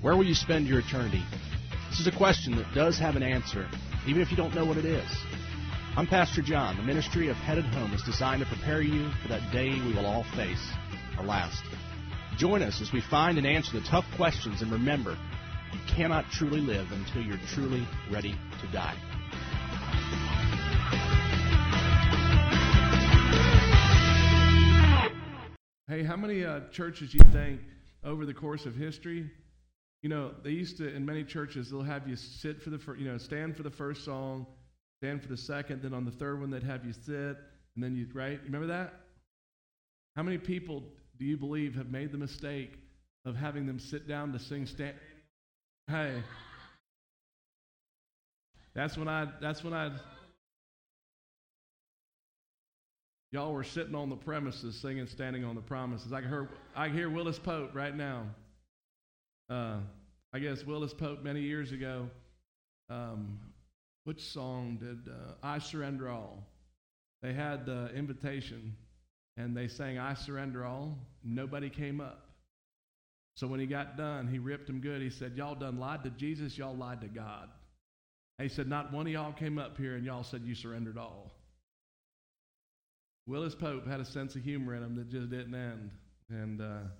Where will you spend your eternity? This is a question that does have an answer, even if you don't know what it is. I'm Pastor John. The ministry of Headed Home is designed to prepare you for that day we will all face, our last. Join us as we find and answer the tough questions, and remember, you cannot truly live until you're truly ready to die. Hey, how many churches you think over the course of history, they used to, in many churches, they'll have you sit for the stand for the first song, stand for the second, then on the third one they'd have you sit, and then right? Remember that? How many people do you believe have made the mistake of having them sit down to sing stand? Hey, that's when I y'all were sitting on the premises singing Standing on the Promises. I hear Willis Pope right now. I guess Willis Pope many years ago, which song did I Surrender All? They had the invitation, and they sang I Surrender All. Nobody came up. So when he got done, he ripped them good. He said, y'all done lied to Jesus, y'all lied to God. And he said, not one of y'all came up here and y'all said you surrendered all. Willis Pope had a sense of humor in him that just didn't end. And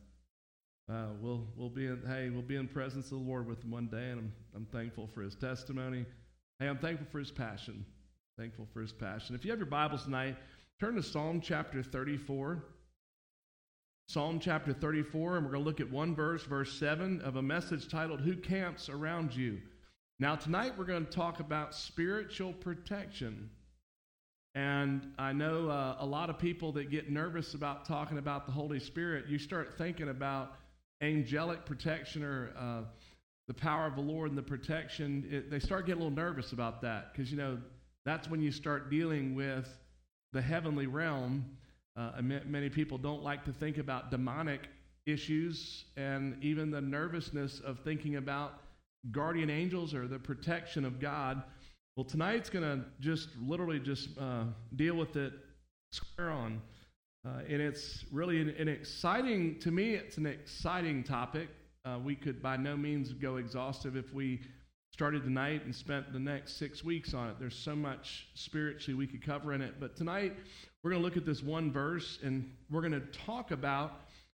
we'll be in the presence of the Lord with him one day, and I'm thankful for his testimony. Hey, I'm thankful for his passion. Thankful for his passion. If you have your Bibles tonight, turn to Psalm chapter 34. Psalm chapter 34, and we're going to look at one verse, verse 7, of a message titled, Who Camps Around You? Now, tonight we're going to talk about spiritual protection. And I know a lot of people that get nervous about talking about the Holy Spirit, you start thinking about angelic protection or the power of the Lord and the protection. They start getting a little nervous about that because, that's when you start dealing with the heavenly realm. Many people don't like to think about demonic issues and even the nervousness of thinking about guardian angels or the protection of God. Well, tonight's going to just deal with it square on. And it's really an exciting, to me, it's an exciting topic. We could by no means go exhaustive if we started tonight and spent the next 6 weeks on it. There's so much spiritually we could cover in it. But tonight, we're going to look at this one verse, and we're going to talk about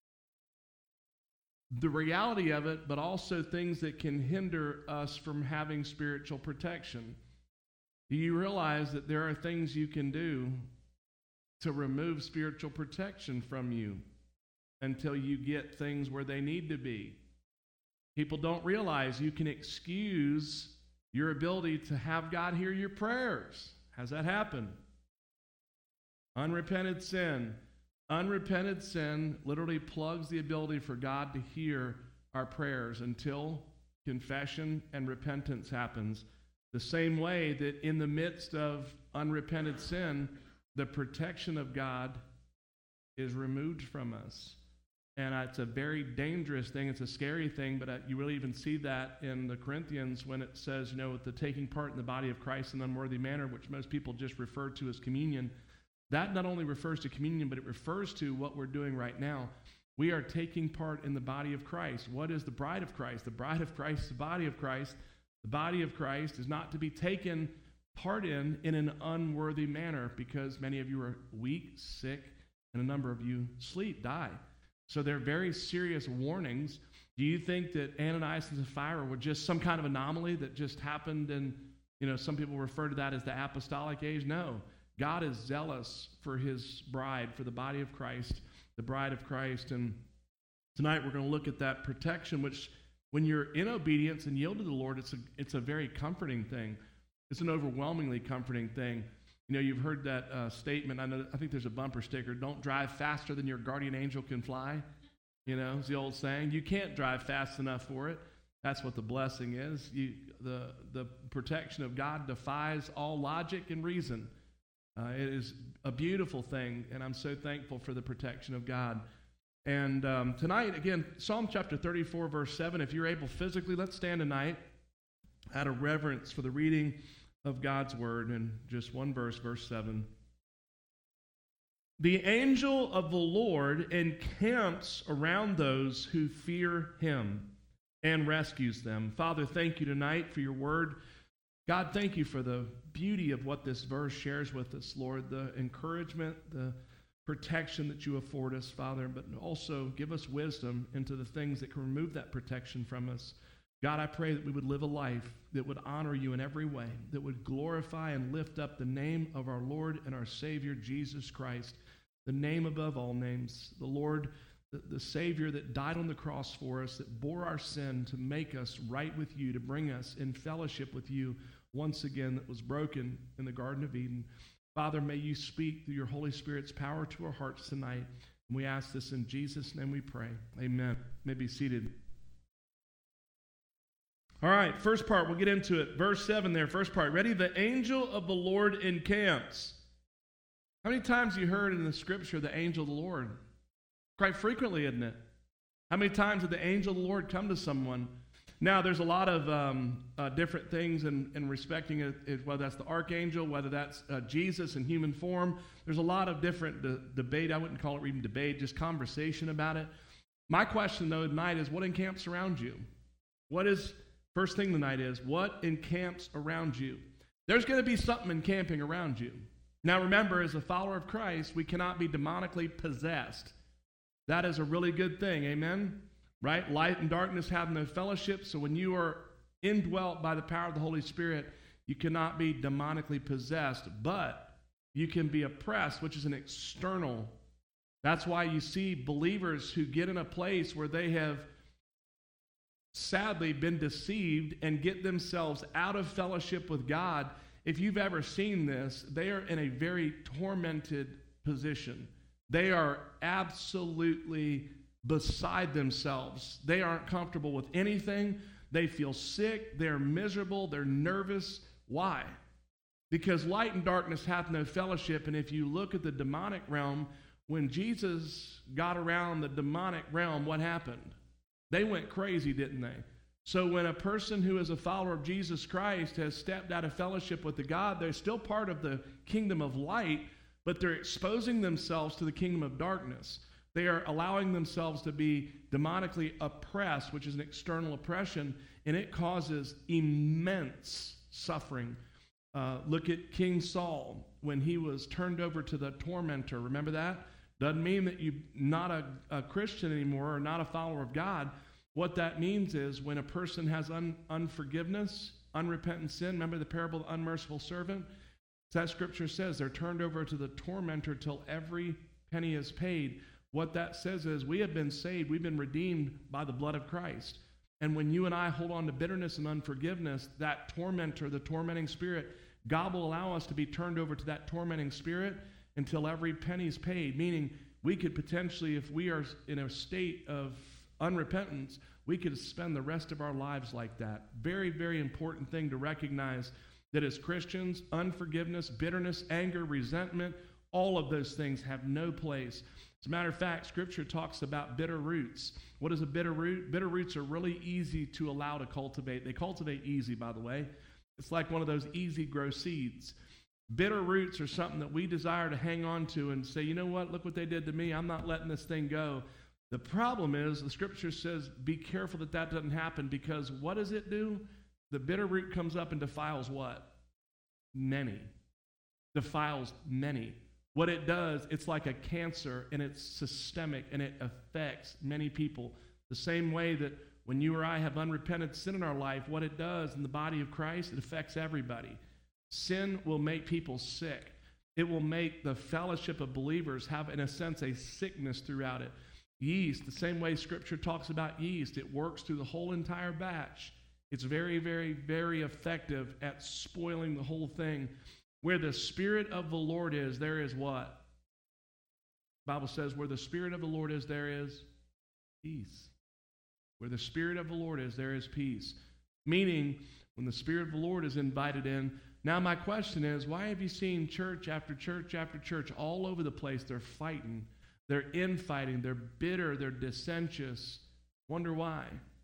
the reality of it, but also things that can hinder us from having spiritual protection. Do you realize that there are things you can do to remove spiritual protection from you until you get things where they need to be? People don't realize you can excuse your ability to have God hear your prayers. How's that happen? Unrepented sin. Unrepented sin literally plugs the ability for God to hear our prayers until confession and repentance happens. The same way that in the midst of unrepented sin, the protection of God is removed from us. And it's a very dangerous thing. It's a scary thing, but you really even see that in the Corinthians when it says, with the taking part in the body of Christ in an unworthy manner, which most people just refer to as communion. That not only refers to communion, but it refers to what we're doing right now. We are taking part in the body of Christ. What is the bride of Christ? The bride of Christ is the body of Christ. The body of Christ is not to be taken part in an unworthy manner because many of you are weak, sick, and a number of you die. So they're very serious warnings. Do you think that Ananias and Sapphira were just some kind of anomaly that just happened and, some people refer to that as the apostolic age? No. God is zealous for his bride, for the body of Christ, the bride of Christ. And tonight we're going to look at that protection, which when you're in obedience and yield to the Lord, it's a very comforting thing. It's an overwhelmingly comforting thing. You've heard that statement. I think there's a bumper sticker, don't drive faster than your guardian angel can fly. It's the old saying. You can't drive fast enough for it. That's what the blessing is. The protection of God defies all logic and reason. It is a beautiful thing, and I'm so thankful for the protection of God. And tonight, again, Psalm chapter 34, verse 7, if you're able physically, let's stand tonight out of reverence for the reading of God's word. And just one verse, verse 7. The angel of the Lord encamps around those who fear him, and rescues them. Father, thank you tonight for your word. God, thank you for the beauty of what this verse shares with us, Lord, the encouragement, the protection that you afford us, Father, but also give us wisdom into the things that can remove that protection from us. God, I pray that we would live a life that would honor you in every way, that would glorify and lift up the name of our Lord and our Savior, Jesus Christ, the name above all names, the Lord, the Savior that died on the cross for us, that bore our sin to make us right with you, to bring us in fellowship with you once again, that was broken in the Garden of Eden. Father, may you speak through your Holy Spirit's power to our hearts tonight. And we ask this in Jesus' name we pray. Amen. You may be seated. All right, first part, we'll get into it. Verse 7 there, first part. Ready? The angel of the Lord encamps. How many times have you heard in the scripture the angel of the Lord? Quite frequently, isn't it? How many times did the angel of the Lord come to someone? Now, there's a lot of different things in respecting it, whether that's the archangel, whether that's Jesus in human form. There's a lot of different debate. I wouldn't call it even debate, just conversation about it. My question, though, tonight is what encamps around you? First thing tonight is, what encamps around you? There's going to be something encamping around you. Now, remember, as a follower of Christ, we cannot be demonically possessed. That is a really good thing, amen? Right? Light and darkness have no fellowship, so when you are indwelt by the power of the Holy Spirit, you cannot be demonically possessed, but you can be oppressed, which is an external. That's why you see believers who get in a place where they have sadly been deceived and get themselves out of fellowship with God. If you've ever seen this, they are in a very tormented position. They are absolutely beside themselves. They aren't comfortable with anything. They feel sick. They're miserable. They're nervous. Why? Because light and darkness hath no fellowship. And if you look at the demonic realm, when Jesus got around the demonic realm, what happened? They went crazy, didn't they? So when a person who is a follower of Jesus Christ has stepped out of fellowship with the God, they're still part of the kingdom of light, but they're exposing themselves to the kingdom of darkness. They are allowing themselves to be demonically oppressed, which is an external oppression, and it causes immense suffering. Look at King Saul when he was turned over to the tormentor. Remember that? Doesn't mean that you're not a Christian anymore or not a follower of God. What that means is when a person has unforgiveness, unrepentant sin, remember the parable of the unmerciful servant? That scripture says they're turned over to the tormentor till every penny is paid. What that says is we have been saved, we've been redeemed by the blood of Christ. And when you and I hold on to bitterness and unforgiveness, that tormentor, the tormenting spirit, God will allow us to be turned over to that tormenting spirit until every penny is paid, meaning we could potentially, if we are in a state of unrepentance, we could spend the rest of our lives like that. Very, very important thing to recognize that as Christians, unforgiveness, bitterness, anger, resentment, all of those things have no place. As a matter of fact, Scripture talks about bitter roots. What is a bitter root? Bitter roots are really easy to allow to cultivate. They cultivate easy, by the way. It's like one of those easy grow seeds. Bitter roots are something that we desire to hang on to and say, you know what, look what they did to me. I'm not letting this thing go. The problem is the Scripture says be careful that that doesn't happen, because what does it do? The bitter root comes up and defiles what? Many. Defiles many. What it does, it's like a cancer, and it's systemic, and it affects many people. The same way that when you or I have unrepentant sin in our life, what it does in the body of Christ, it affects everybody. Sin will make people sick. It will make the fellowship of believers have, in a sense, a sickness throughout it. Yeast, the same way Scripture talks about yeast, it works through the whole entire batch. It's very, very, very effective at spoiling the whole thing. Where the Spirit of the Lord is, there is what? The Bible says, where the Spirit of the Lord is, there is peace. Where the Spirit of the Lord is, there is peace. Meaning, when the Spirit of the Lord is invited in. Now my question is, why have you seen church after church after church all over the place? They're fighting. They're infighting. They're bitter. They're dissentious. Wonder why?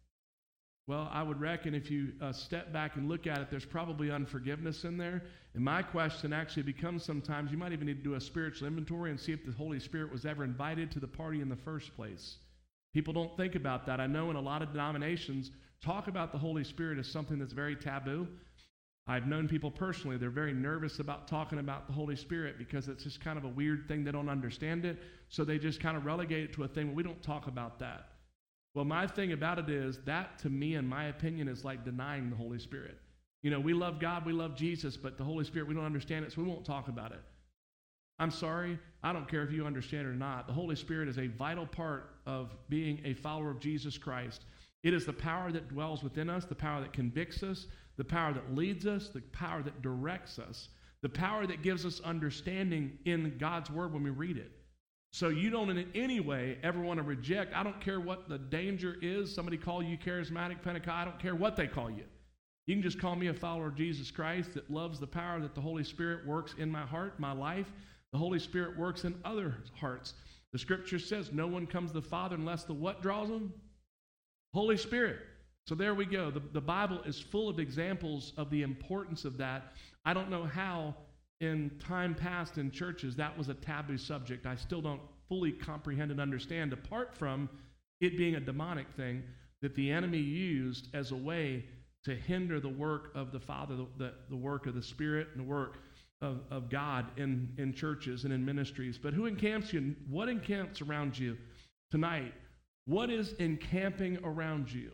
Well, I would reckon if you step back and look at it, there's probably unforgiveness in there. And my question actually becomes sometimes, you might even need to do a spiritual inventory and see if the Holy Spirit was ever invited to the party in the first place. People don't think about that. I know in a lot of denominations, talk about the Holy Spirit as something that's very taboo. I've known people personally, they're very nervous about talking about the Holy Spirit because it's just kind of a weird thing. They don't understand it, so they just kind of relegate it to a thing where we don't talk about that. Well, my thing about it is that, to me, in my opinion, is like denying the Holy Spirit. You know, we love God, we love Jesus, but the Holy Spirit, we don't understand it, so we won't talk about it. I'm sorry, I don't care if you understand it or not. The Holy Spirit is a vital part of being a follower of Jesus Christ. It is the power that dwells within us, the power that convicts us, the power that leads us, the power that directs us, the power that gives us understanding in God's Word when we read it. So you don't in any way ever want to reject. I don't care what the danger is. Somebody call you charismatic, Pentecostal. I don't care what they call you. You can just call me a follower of Jesus Christ that loves the power that the Holy Spirit works in my heart, my life. The Holy Spirit works in other hearts. The Scripture says no one comes to the Father unless the what draws them? Holy Spirit. So there we go. The Bible is full of examples of the importance of that. I don't know how in time past in churches that was a taboo subject. I still don't fully comprehend and understand, apart from it being a demonic thing that the enemy used as a way to hinder the work of the Father, the work of the Spirit, and the work of God in churches and in ministries. But who encamps you? What encamps around you tonight? What is encamping around you?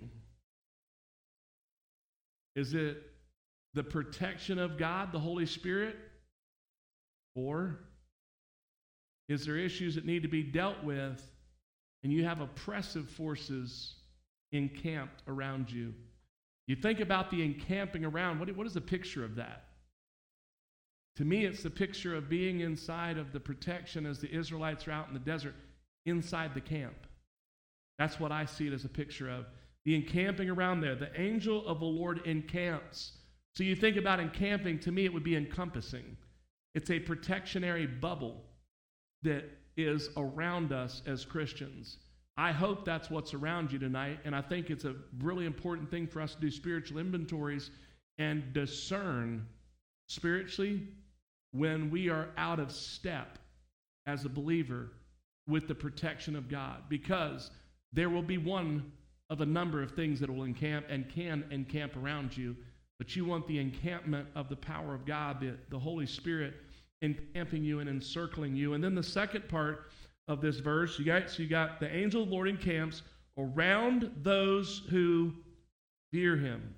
Is it the protection of God, the Holy Spirit? Or is there issues that need to be dealt with and you have oppressive forces encamped around you? You think about the encamping around, what is the picture of that? To me, it's the picture of being inside of the protection as the Israelites are out in the desert, inside the camp. That's what I see it as a picture of. The encamping around there. The angel of the Lord encamps. So you think about encamping, to me it would be encompassing. It's a protectionary bubble that is around us as Christians. I hope that's what's around you tonight, and I think it's a really important thing for us to do spiritual inventories and discern spiritually when we are out of step as a believer with the protection of God, because there will be one of a number of things that will encamp and can encamp around you, but you want the encampment of the power of God, the Holy Spirit encamping you and encircling you. And then the second part of this verse, you got the angel of the Lord encamps around those who fear him.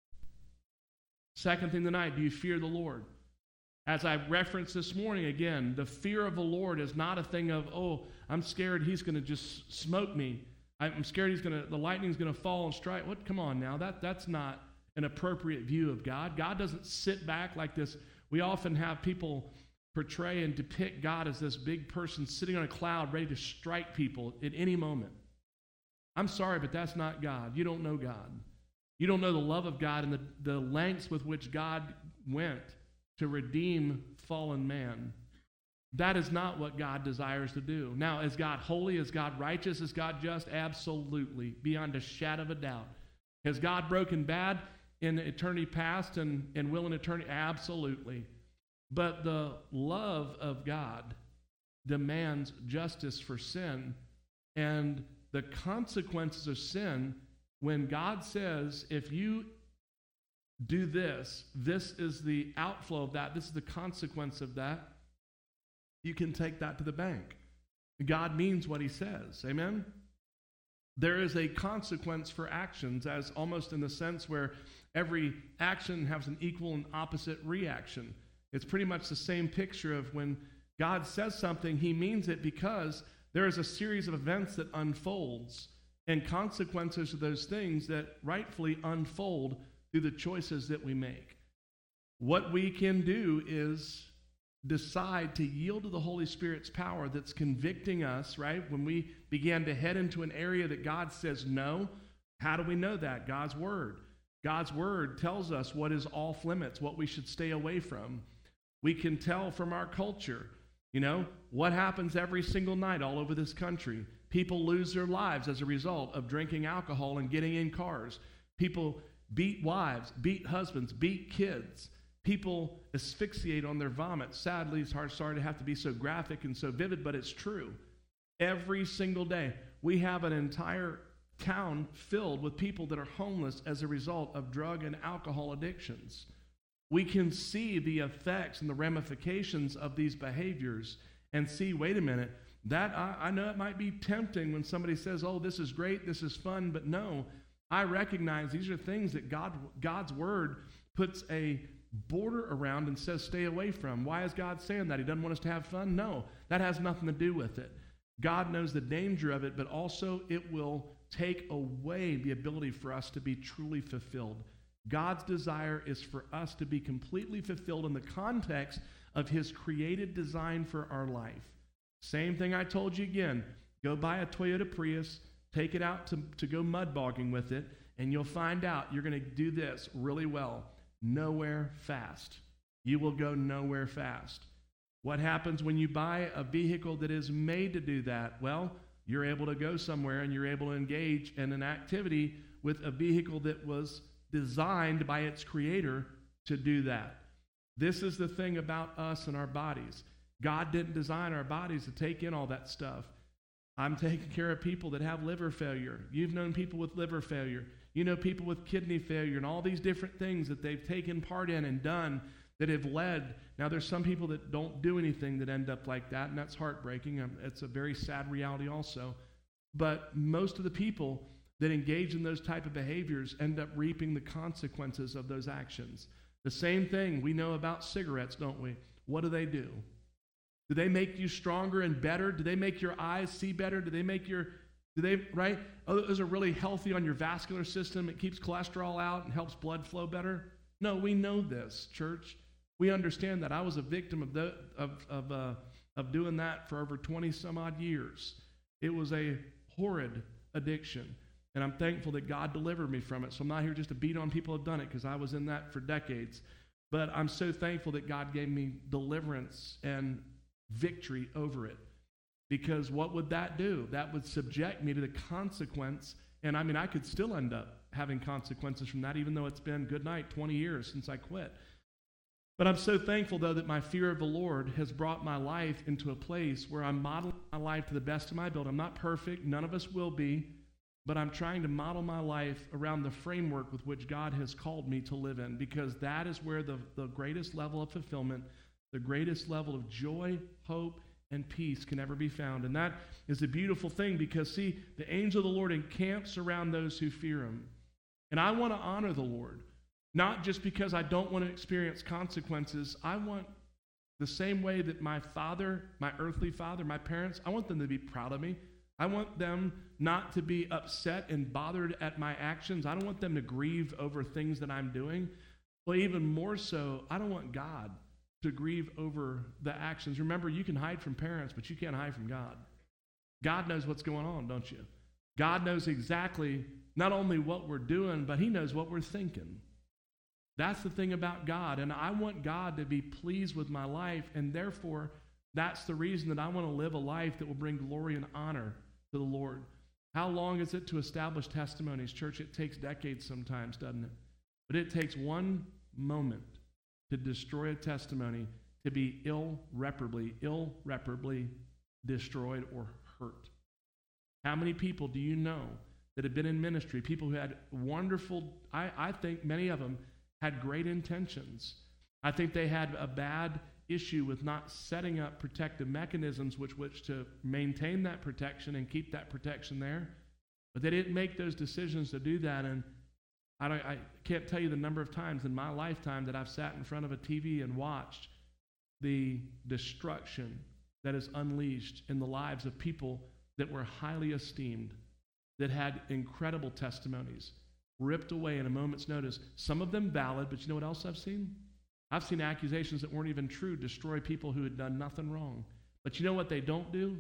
Second thing tonight, do you fear the Lord? As I referenced this morning, again, the fear of the Lord is not a thing of, oh, I'm scared he's going to just smoke me. I'm scared the lightning's going to fall and strike. What? Come on now. That's not an appropriate view of God. God doesn't sit back like this. We often have people portray and depict God as this big person sitting on a cloud ready to strike people at any moment. I'm sorry, but that's not God. You don't know God. You don't know the love of God and the lengths with which God went to redeem fallen man. That is not what God desires to do. Now, is God holy? Is God righteous? Is God just? Absolutely, beyond a shadow of a doubt. Has God broken bad in eternity past and will in eternity? Absolutely. But the love of God demands justice for sin, and the consequences of sin, when God says, if you do this, this is the outflow of that, this is the consequence of that, you can take that to the bank. God means what he says. Amen? There is a consequence for actions, as almost in the sense where every action has an equal and opposite reaction. It's pretty much the same picture of when God says something, he means it, because there is a series of events that unfolds and consequences of those things that rightfully unfold through the choices that we make. What we can do is decide to yield to the Holy Spirit's power that's convicting us, right? When we began to head into an area that God says no, how do we know that? God's Word. God's Word tells us what is off limits, what we should stay away from. We can tell from our culture, what happens every single night all over this country. People lose their lives as a result of drinking alcohol and getting in cars. People beat wives, beat husbands, beat kids. People asphyxiate on their vomit. Sadly, it's sorry to have to be so graphic and so vivid, but it's true. Every single day. we have an entire town filled with people that are homeless as a result of drug and alcohol addictions. We can see the effects and the ramifications of these behaviors and see, wait a minute, that I know it might be tempting when somebody says, oh, this is great, this is fun, but no, I recognize these are things that God's word puts a border around and says stay away from. Why is God saying that? He doesn't want us to have fun? No, that has nothing to do with it. God knows the danger of it, but also it will take away the ability for us to be truly fulfilled. God's desire is for us to be completely fulfilled in the context of his created design for our life. Same thing I told you again. Go buy a Toyota Prius, take it out to go mud bogging with it, and you'll find out you're going to do this really well. Nowhere fast. You will go nowhere fast. What happens when you buy a vehicle that is made to do that? Well, you're able to go somewhere and you're able to engage in an activity with a vehicle that was designed by its creator to do that. This is the thing about us and our bodies. God didn't design our bodies to take in all that stuff. I'm taking care of people that have liver failure. You've known people with liver failure. You know people with kidney failure and all these different things that they've taken part in and done that have led. Now, there's some people that don't do anything that end up like that, and that's heartbreaking. It's a very sad reality also. But most of the people that engage in those type of behaviors end up reaping the consequences of those actions. The same thing we know about cigarettes, don't we? What do? Do they make you stronger and better? Do they make your eyes see better? Right? Oh, those are really healthy on your vascular system. It keeps cholesterol out and helps blood flow better. No, we know this, church. We understand that. I was a victim of doing that for over 20 some odd years. It was a horrid addiction, and I'm thankful that God delivered me from it. So I'm not here just to beat on people who have done it, because I was in that for decades. But I'm so thankful that God gave me deliverance and victory over it. Because what would that do? That would subject me to the consequence. And I could still end up having consequences from that, even though it's been, good night, 20 years since I quit. But I'm so thankful, though, that my fear of the Lord has brought my life into a place where I'm modeling my life to the best of my ability. I'm not perfect. None of us will be. But I'm trying to model my life around the framework with which God has called me to live in, because that is where the greatest level of fulfillment, the greatest level of joy, hope, and peace can ever be found. And that is a beautiful thing, because, see, the angel of the Lord encamps around those who fear him. And I want to honor the Lord, not just because I don't want to experience consequences. I want the same way that my father, my earthly father, my parents, I want them to be proud of me. I want them not to be upset and bothered at my actions. I don't want them to grieve over things that I'm doing. Well, even more so, I don't want God to grieve over the actions. Remember, you can hide from parents, but you can't hide from God. God knows what's going on, don't you? God knows exactly not only what we're doing, but he knows what we're thinking. That's the thing about God, and I want God to be pleased with my life, and therefore, that's the reason that I want to live a life that will bring glory and honor to the Lord. How long is it to establish testimonies? Church, it takes decades sometimes, doesn't it? But it takes one moment to destroy a testimony to be irreparably destroyed or hurt. How many people do you know that have been in ministry, people who had wonderful, I think many of them had great intentions. I think they had a bad issue with not setting up protective mechanisms which to maintain that protection and keep that protection there. But they didn't make those decisions to do that. And I can't tell you the number of times in my lifetime that I've sat in front of a TV and watched the destruction that is unleashed in the lives of people that were highly esteemed, that had incredible testimonies, ripped away in a moment's notice. Some of them valid, but you know what else I've seen? I've seen accusations that weren't even true destroy people who had done nothing wrong. But you know what they don't do?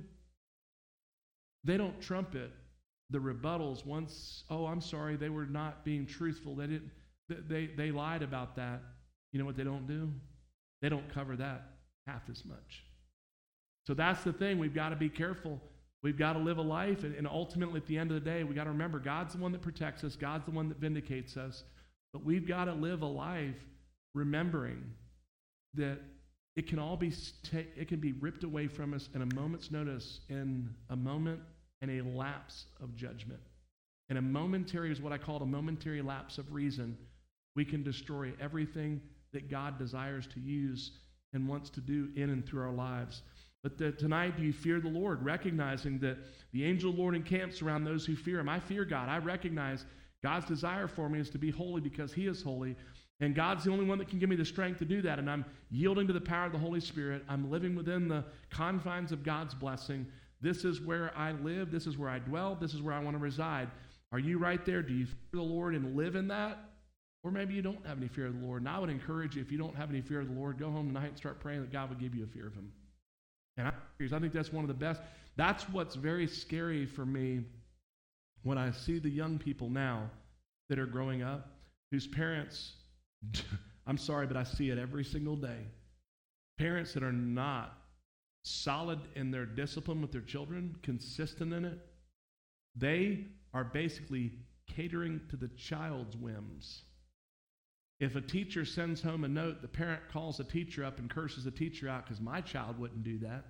They don't trumpet the rebuttals once, oh, I'm sorry, they were not being truthful. They lied about that. You know what they don't do? They don't cover that half as much. So that's the thing. We've got to be careful. We've got to live a life, and ultimately at the end of the day, we've got to remember God's the one that protects us. God's the one that vindicates us. But we've got to live a life remembering that it can all be it can be ripped away from us in a moment's notice, in a moment and a lapse of judgment. And a momentary is what I call a momentary lapse of reason. We can destroy everything that God desires to use and wants to do in and through our lives. But tonight, do you fear the Lord, recognizing that the angel of the Lord encamps around those who fear him? I fear God. I recognize God's desire for me is to be holy because he is holy. And God's the only one that can give me the strength to do that. And I'm yielding to the power of the Holy Spirit. I'm living within the confines of God's blessing. This is where I live. This is where I dwell. This is where I want to reside. Are you right there? Do you fear the Lord and live in that? Or maybe you don't have any fear of the Lord. And I would encourage you, if you don't have any fear of the Lord, go home tonight and start praying that God would give you a fear of him. And I think that's one of the best. That's what's very scary for me when I see the young people now that are growing up, whose parents, I'm sorry, but I see it every single day. Parents that are not solid in their discipline with their children, consistent in it, they are basically catering to the child's whims. If a teacher sends home a note, the parent calls the teacher up and curses the teacher out because my child wouldn't do that.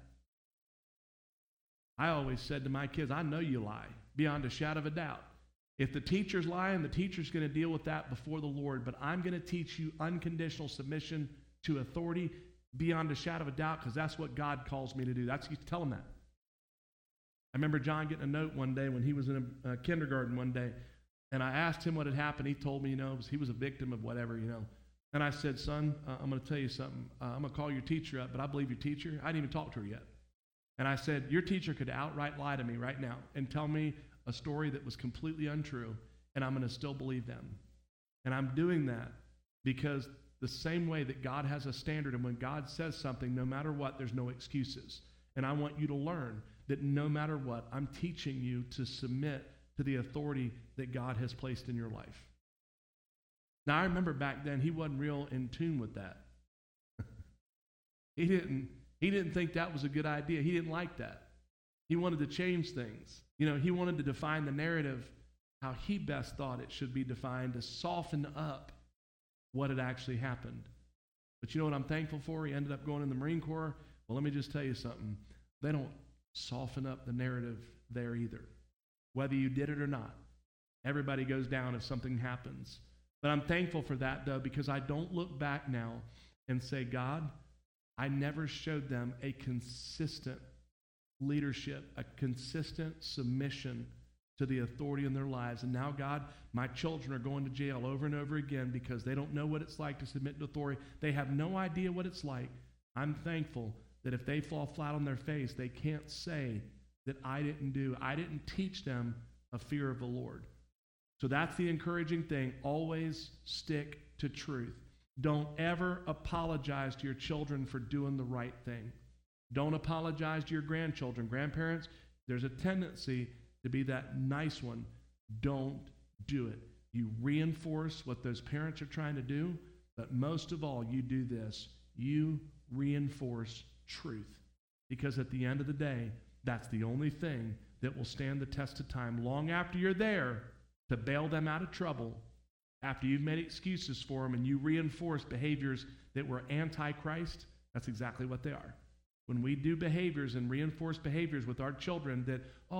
I always said to my kids, I know you lie, beyond a shadow of a doubt. If the teacher's lying, the teacher's going to deal with that before the Lord, but I'm going to teach you unconditional submission to authority beyond a shadow of a doubt because that's what God calls me to do. That's you tell him that. I remember John getting a note one day when he was in a kindergarten one day, and I asked him what had happened. He told me, he was a victim of whatever, And I said, son, I'm going to tell you something. I'm going to call your teacher up, but I believe your teacher. I didn't even talk to her yet. And I said, your teacher could outright lie to me right now and tell me a story that was completely untrue, and I'm going to still believe them. And I'm doing that because the same way that God has a standard, and when God says something, no matter what, there's no excuses. And I want you to learn that no matter what, I'm teaching you to submit to the authority that God has placed in your life. Now, I remember back then, he wasn't real in tune with that. He didn't think that was a good idea. He didn't like that. He wanted to change things. He wanted to define the narrative how he best thought it should be defined to soften up what had actually happened. But you know what I'm thankful for? He ended up going in the Marine Corps. Well, let me just tell you something. They don't soften up the narrative there either, whether you did it or not. Everybody goes down if something happens. But I'm thankful for that, though, because I don't look back now and say, God, I never showed them a consistent leadership, a consistent submission to the authority in their lives. And now, God, my children are going to jail over and over again because they don't know what it's like to submit to authority. They have no idea what it's like. I'm thankful that if they fall flat on their face, they can't say that I didn't teach them a fear of the Lord. So that's the encouraging thing. Always stick to truth. Don't ever apologize to your children for doing the right thing. Don't apologize to your grandchildren. Grandparents, there's a tendency to be that nice one. Don't do it. You reinforce what those parents are trying to do, but most of all, you do this. You reinforce truth. Because at the end of the day, that's the only thing that will stand the test of time long after you're there to bail them out of trouble, after you've made excuses for them and you reinforce behaviors that were anti-Christ. That's exactly what they are. When we do behaviors and reinforce behaviors with our children that,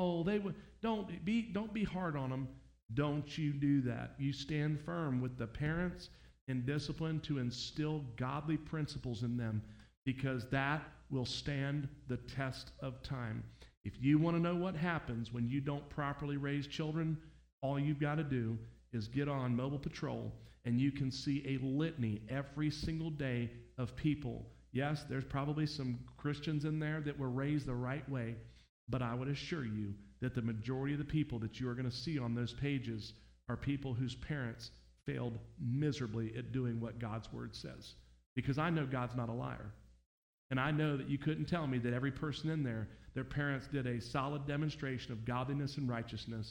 don't be hard on them, don't you do that. You stand firm with the parents in discipline to instill godly principles in them, because that will stand the test of time. If you want to know what happens when you don't properly raise children, all you've got to do is get on Mobile Patrol, and you can see a litany every single day of people. Yes, there's probably some Christians in there that were raised the right way, but I would assure you that the majority of the people that you are going to see on those pages are people whose parents failed miserably at doing what God's word says. Because I know God's not a liar. And I know that you couldn't tell me that every person in there, their parents did a solid demonstration of godliness and righteousness.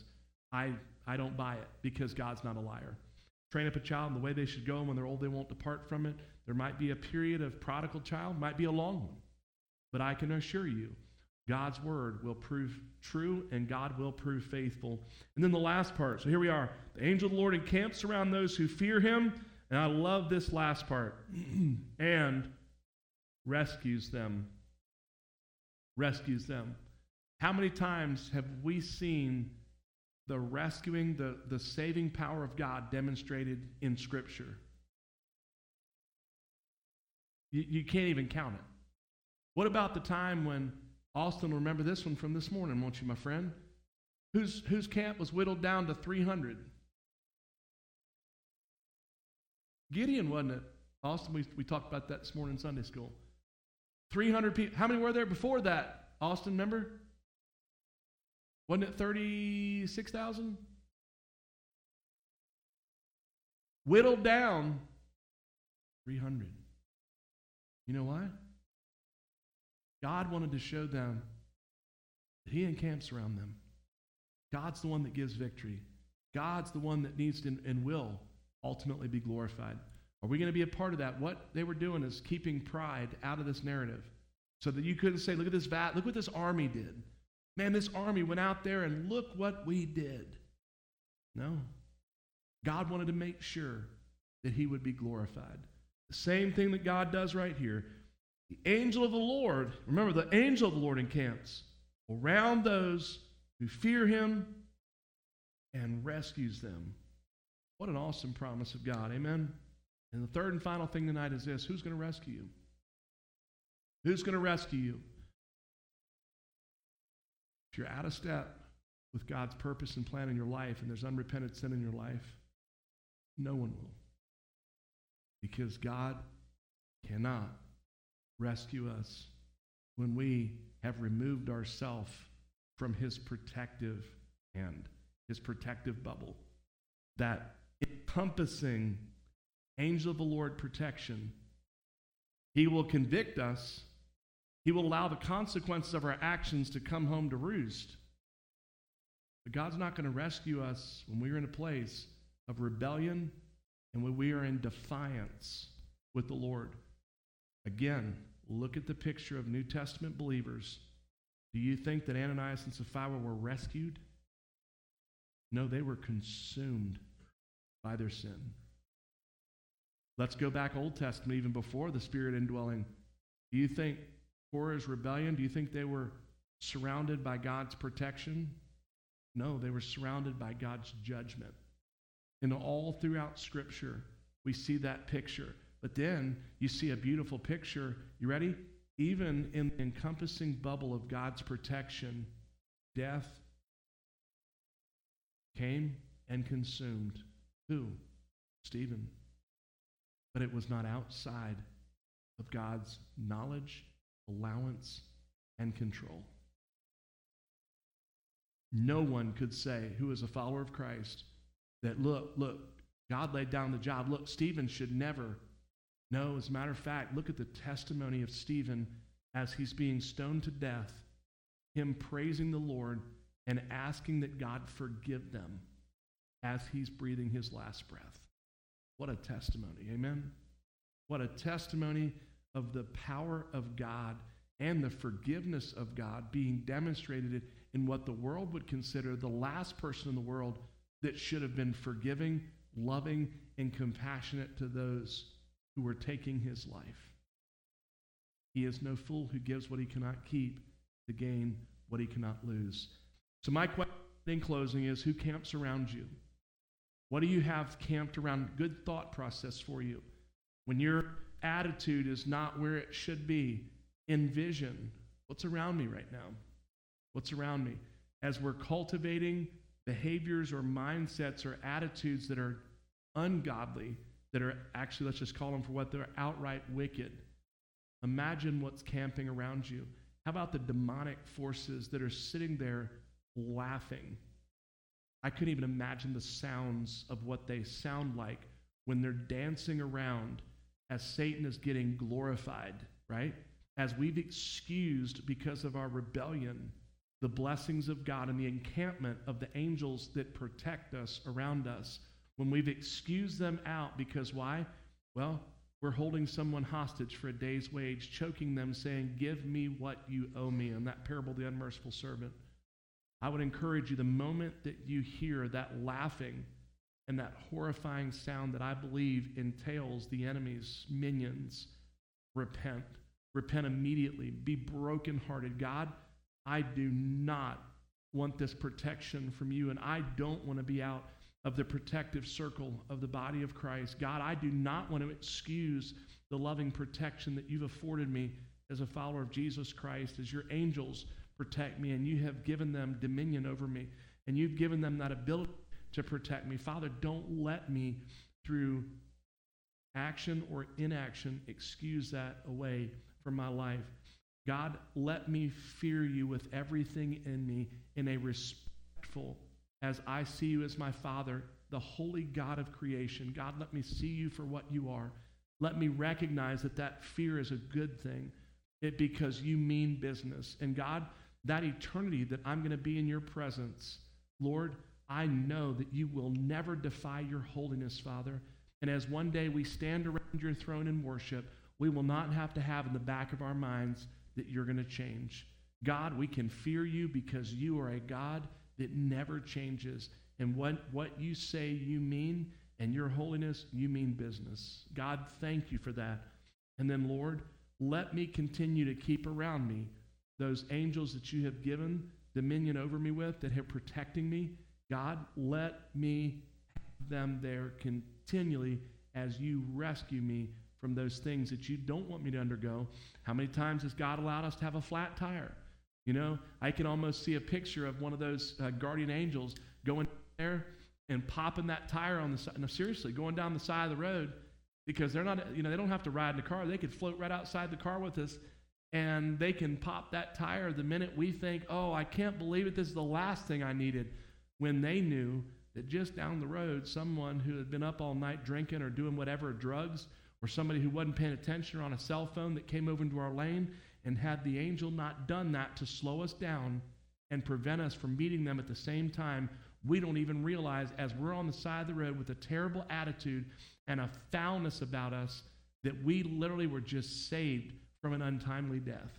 I don't buy it, because God's not a liar. Train up a child in the way they should go, and when they're old, they won't depart from it. There might be a period of prodigal child, might be a long one. But I can assure you, God's word will prove true, and God will prove faithful. And then the last part. So here we are. The angel of the Lord encamps around those who fear him. And I love this last part. And rescues them. Rescues them. How many times have we seen the rescuing, the saving power of God demonstrated in Scripture? You can't even count it. What about the time when, Austin, remember this one from this morning, won't you, my friend? Whose camp was whittled down to 300? Gideon, wasn't it? Austin, we talked about that this morning in Sunday school. 300 people. How many were there before that? Austin, remember? Wasn't it 36,000? Whittled down 300. You know why? God wanted to show them that He encamps around them. God's the one that gives victory. God's the one that needs to and will ultimately be glorified. Are we going to be a part of that? What they were doing is keeping pride out of this narrative so that you couldn't say, look at this look what this army did. Man, this army went out there and look what we did. No. God wanted to make sure that He would be glorified. The same thing that God does right here. The angel of the Lord, remember, the angel of the Lord encamps around those who fear Him and rescues them. What an awesome promise of God. Amen? And the third and final thing tonight is this. Who's going to rescue you? Who's going to rescue you? If you're out of step with God's purpose and plan in your life and there's unrepented sin in your life, no one will. Because God cannot rescue us when we have removed ourselves from His protective hand, His protective bubble. That encompassing angel of the Lord protection. He will convict us. He will allow the consequences of our actions to come home to roost. But God's not going to rescue us when we're in a place of rebellion and when we are in defiance with the Lord. Again, look at the picture of New Testament believers. Do you think that Ananias and Sapphira were rescued? No, they were consumed by their sin. Let's go back Old Testament, even before the Spirit indwelling. Do you think Korah's rebellion, do you think they were surrounded by God's protection? No, they were surrounded by God's judgment. And all throughout Scripture, we see that picture. But then you see a beautiful picture. You ready? Even in the encompassing bubble of God's protection, death came and consumed. Who? Stephen. But it was not outside of God's knowledge, allowance, and control. No one could say, who is a follower of Christ, that look, God laid down the job. Look, Stephen should never. No, as a matter of fact, look at the testimony of Stephen as he's being stoned to death, him praising the Lord and asking that God forgive them as he's breathing his last breath. What a testimony, amen? What a testimony of the power of God and the forgiveness of God being demonstrated in what the world would consider the last person in the world that should have been forgiving, loving, and compassionate to those who were taking his life. He is no fool who gives what he cannot keep to gain what he cannot lose. So my question in closing is, who camps around you? What do you have camped around? Good thought process for you. When your attitude is not where it should be, envision what's around me right now. What's around me? As we're cultivating behaviors or mindsets or attitudes that are ungodly, that are actually, let's just call them for what they're, outright wicked. Imagine what's camping around you. How about the demonic forces that are sitting there laughing? I couldn't even imagine the sounds of what they sound like when they're dancing around as Satan is getting glorified, right? As we've excused, because of our rebellion, the blessings of God and the encampment of the angels that protect us around us. When we've excused them out, because why? Well, we're holding someone hostage for a day's wage, choking them, saying, give me what you owe me. In that parable, the unmerciful servant. I would encourage you, the moment that you hear that laughing and that horrifying sound that I believe entails the enemy's minions, repent. Repent immediately. Be brokenhearted. God, I do not want this protection from you, and I don't want to be out of the protective circle of the body of Christ. God, I do not want to excuse the loving protection that you've afforded me as a follower of Jesus Christ, as your angels protect me, and you have given them dominion over me, and you've given them that ability to protect me. Father, don't let me, through action or inaction, excuse that away from my life. God, let me fear you with everything in me in a respectful, as I see you as my Father, the holy God of creation. God, let me see you for what you are. Let me recognize that that fear is a good thing, because you mean business. And God, that eternity that I'm going to be in your presence, Lord, I know that you will never defy your holiness, Father. And as one day we stand around your throne in worship, we will not have to have in the back of our minds that you're going to change. God, we can fear you because you are a God that never changes. And what you say you mean, and your holiness, you mean business. God, thank you for that. And then, Lord, let me continue to keep around me those angels that you have given dominion over me with, that are protecting me. God, let me have them there continually as you rescue me from those things that you don't want me to undergo. How many times has God allowed us to have a flat tire? You know, I can almost see a picture of one of those guardian angels going there and popping that tire on the side. No, seriously, going down the side of the road, because they're not, they don't have to ride in the car. They could float right outside the car with us, and they can pop that tire the minute we think, oh, I can't believe it, this is the last thing I needed, when they knew that just down the road, someone who had been up all night drinking or doing whatever, drugs, or somebody who wasn't paying attention or on a cell phone that came over into our lane, and had the angel not done that to slow us down and prevent us from meeting them at the same time, we don't even realize, as we're on the side of the road with a terrible attitude and a foulness about us, that we literally were just saved from an untimely death.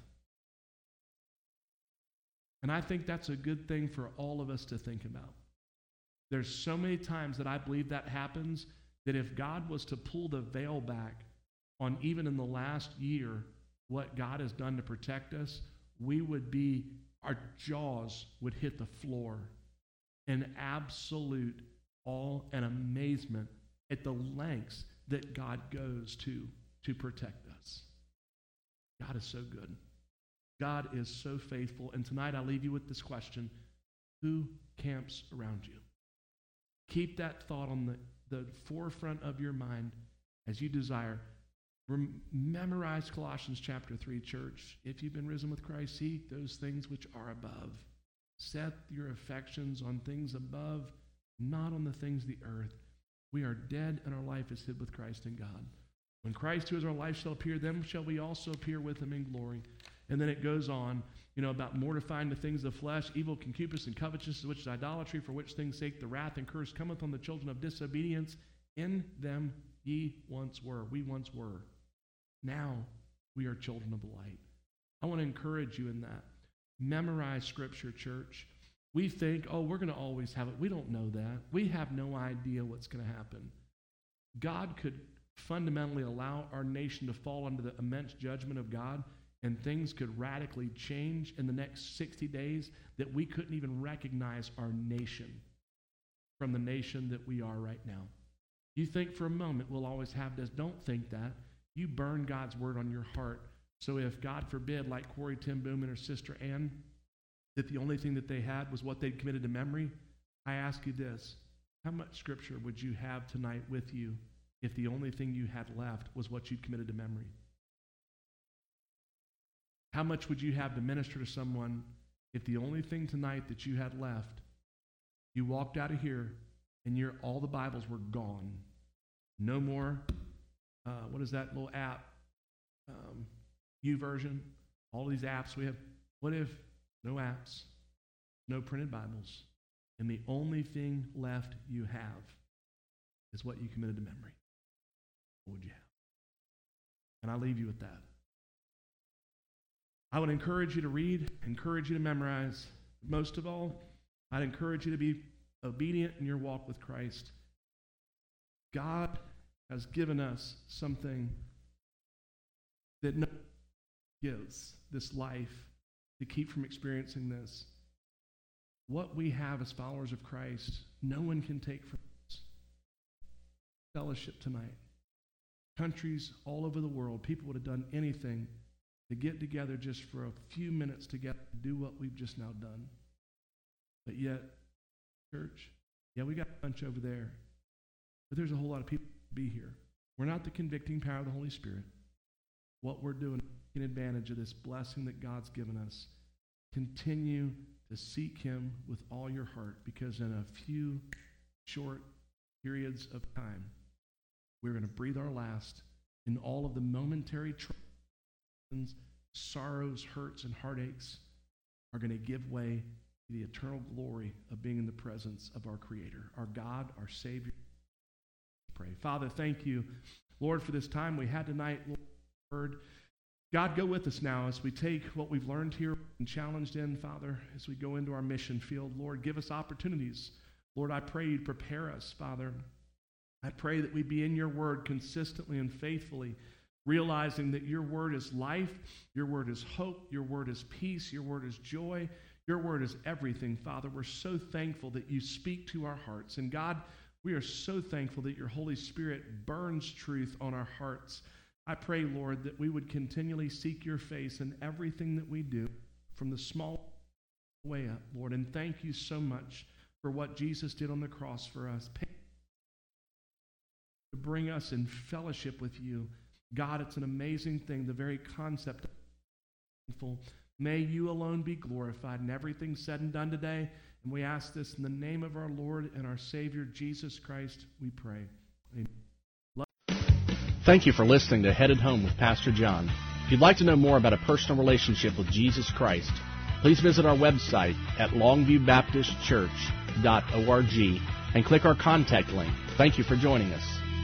And I think that's a good thing for all of us to think about. There's so many times that I believe that happens, that if God was to pull the veil back on even in the last year what God has done to protect us, our jaws would hit the floor in absolute awe and amazement at the lengths that God goes to protect us. God is so good. God is so faithful. And tonight I leave you with this question: who camps around you? Keep that thought on the forefront of your mind as you desire. Memorize Colossians chapter 3, church. If you've been risen with Christ, seek those things which are above. Set your affections on things above, not on the things of the earth. We are dead, and our life is hid with Christ in God. When Christ, who is our life, shall appear, then shall we also appear with him in glory. And then it goes on, about mortifying the things of the flesh, evil concupiscence and covetousness, which is idolatry, for which things sake the wrath and curse cometh on the children of disobedience. In them ye once were. We once were. Now we are children of the light. I want to encourage you in that. Memorize Scripture, church. We think, we're going to always have it. We don't know that. We have no idea what's going to happen. God could fundamentally allow our nation to fall under the immense judgment of God, and things could radically change in the next 60 days that we couldn't even recognize our nation from the nation that we are right now. You think for a moment we'll always have this. Don't think that. You burn God's word on your heart. So if, God forbid, like Corey Ten Boom and her sister Ann, that the only thing that they had was what they'd committed to memory, I ask you this: how much Scripture would you have tonight with you if the only thing you had left was what you'd committed to memory? How much would you have to minister to someone if the only thing tonight that you had left, you walked out of here and all the Bibles were gone? No more, what is that little app? YouVersion, all these apps we have. What if no apps, no printed Bibles, and the only thing left you have is what you committed to memory? What would you have? And I leave you with that. I would encourage you to read, encourage you to memorize. Most of all, I'd encourage you to be obedient in your walk with Christ. God has given us something that no one gives, this life to keep from experiencing this. What we have as followers of Christ, no one can take from us. Fellowship tonight. Countries all over the world, people would have done anything to get together just for a few minutes together to do what we've just now done. But yet, church, yeah, we got a bunch over there, but there's a whole lot of people to be here. We're not the convicting power of the Holy Spirit. What we're doing, taking advantage of this blessing that God's given us. Continue to seek Him with all your heart, because in a few short periods of time, we're going to breathe our last, and all of the momentary troubles, sorrows, hurts, and heartaches are going to give way to the eternal glory of being in the presence of our Creator, our God, our Savior. Pray. Father, thank you, Lord, for this time we had tonight, Lord. God, go with us now as we take what we've learned here and challenged in, Father, as we go into our mission field. Lord, give us opportunities. Lord, I pray you'd prepare us, Father. I pray that we be in your word consistently and faithfully, realizing that your word is life, your word is hope, your word is peace, your word is joy, your word is everything, Father. We're so thankful that you speak to our hearts. And God, we are so thankful that your Holy Spirit burns truth on our hearts. I pray, Lord, that we would continually seek your face in everything that we do, from the small way up, Lord. And thank you so much for what Jesus did on the cross for us, to bring us in fellowship with you. God, it's an amazing thing, the very concept of may you alone be glorified in everything said and done today. And we ask this in the name of our Lord and our Savior, Jesus Christ, we pray. Amen. Thank you for listening to Headed Home with Pastor John. If you'd like to know more about a personal relationship with Jesus Christ, please visit our website at longviewbaptistchurch.org and click our contact link. Thank you for joining us.